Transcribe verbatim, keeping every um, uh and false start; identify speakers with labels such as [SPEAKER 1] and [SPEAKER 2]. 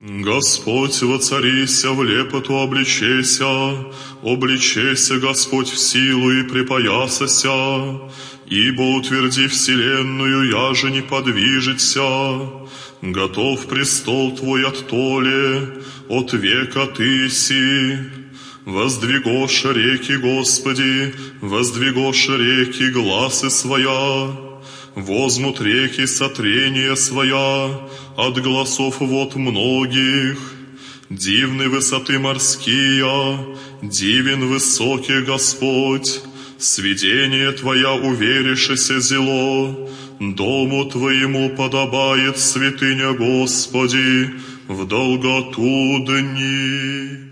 [SPEAKER 1] Господь, воцарися, в лепоту обличеся, обличеся, Господь, в силу и припоясася, ибо утверди вселенную, яже не подвижется. Готов престол Твой от толе, от века Тыси. Воздвигоша реки, Господи, воздвигоша реки гласы своя. Возмут реки сотрения своя от голосов вод многих. Дивны высоты морские, дивен высокий Господь. Сведение Твоя уверишися зело, дому Твоему подобает святыня Господи в долготу дни.